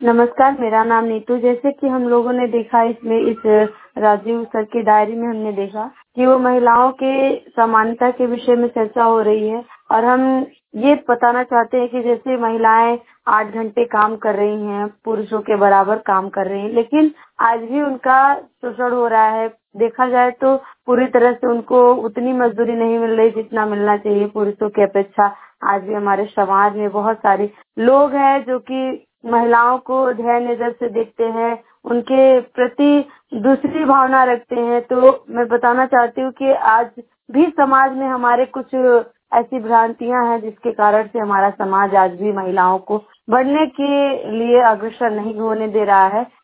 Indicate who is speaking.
Speaker 1: नमस्कार, मेरा नाम नीतू। जैसे कि हम लोगों ने देखा इसमें इस राजीव सर की डायरी में हमने देखा कि वो महिलाओं के समानता के विषय में चर्चा हो रही है और हम ये बताना चाहते हैं कि जैसे महिलाएं 8 घंटे काम कर रही हैं, पुरुषों के बराबर काम कर रही हैं, लेकिन आज भी उनका शोषण हो रहा है। देखा जाए तो पूरी तरह से उनको उतनी मजदूरी नहीं मिल रही जितना मिलना चाहिए पुरुषों की अपेक्षा। आज भी हमारे समाज में बहुत सारे लोग हैं जो कि महिलाओं को दया नजर से देखते हैं, उनके प्रति दूसरी भावना रखते हैं। तो मैं बताना चाहती हूँ कि आज भी समाज में हमारे कुछ ऐसी भ्रांतियां हैं जिसके कारण से हमारा समाज आज भी महिलाओं को बढ़ने के लिए अग्रसर नहीं होने दे रहा है।